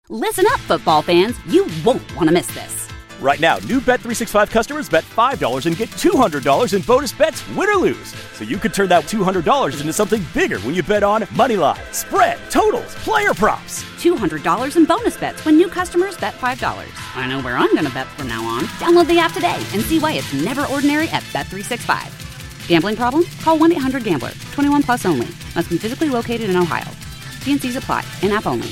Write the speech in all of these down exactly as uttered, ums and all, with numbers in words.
Listen up, football fans. You won't want to miss this. Right now, new Bet three sixty-five customers bet five dollars and get two hundred dollars in bonus bets, win or lose. So you could turn that two hundred dollars into something bigger when you bet on moneyline, spread, totals, player props. two hundred dollars in bonus bets when new customers bet five dollars. I know where I'm going to bet from now on. Download the app today and see why it's never ordinary at Bet three sixty-five. Gambling problem? Call one eight hundred gambler. twenty-one plus only. Must be physically located in Ohio. T N Cs apply. In-app only.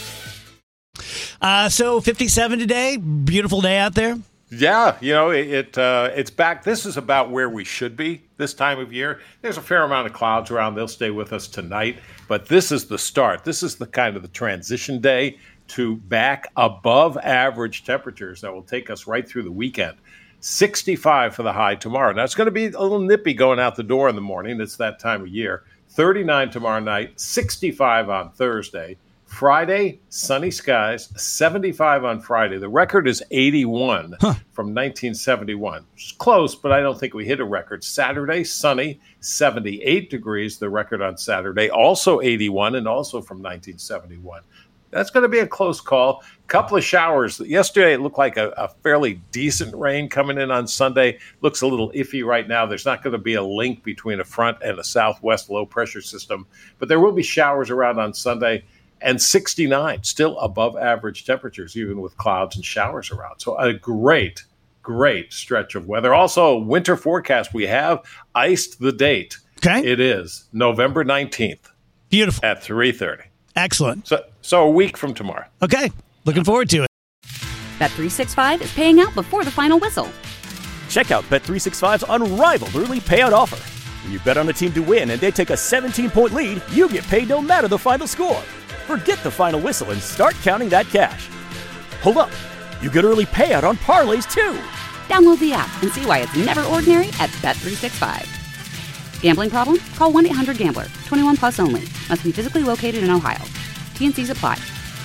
Uh, so fifty-seven today. Beautiful day out there. Yeah, you know, it, it uh, it's back. This is about where we should be this time of year. There's a fair amount of clouds around. They'll stay with us tonight. But this is the start. This is the kind of the transition day to back above average temperatures that will take us right through the weekend. sixty-five for the high tomorrow. Now, it's going to be a little nippy going out the door in the morning. It's that time of year. thirty-nine tomorrow night, sixty-five on Thursday. Friday, sunny skies, seventy-five on Friday. The record is eighty-one huh. from nineteen seventy-one. It's close, but I don't think we hit a record. Saturday, sunny, seventy-eight degrees, the record on Saturday. Also eighty-one and also from nineteen seventy-one. That's going to be a close call. Couple of showers. Yesterday, it looked like a, a fairly decent rain coming in on Sunday. Looks a little iffy right now. There's not going to be a link between a front and a southwest low-pressure system, but there will be showers around on Sunday. And sixty-nine, still above average temperatures, even with clouds and showers around. So a great, great stretch of weather. Also, a winter forecast. We have iced the date. Okay. It is November nineteenth. Beautiful. At three thirty. Excellent. So, so a week from tomorrow. Okay. Looking forward to it. Bet three sixty-five is paying out before the final whistle. Check out Bet three sixty-five's unrivaled early payout offer. When you bet on a team to win and they take a seventeen-point lead, you get paid no matter the final score. Forget the final whistle and start counting that cash. Hold up. You get early payout on parlays, too. Download the app and see why it's never ordinary at Bet three sixty-five. Gambling problem? Call one eight hundred gambler. twenty-one plus only. Must be physically located in Ohio. T N Cs apply.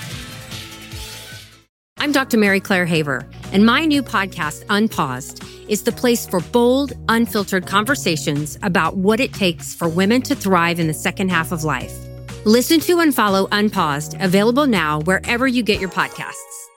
I'm Doctor Mary Claire Haver, and my new podcast, Unpaused, is the place for bold, unfiltered conversations about what it takes for women to thrive in the second half of life. Listen to and follow Unpaused, available now wherever you get your podcasts.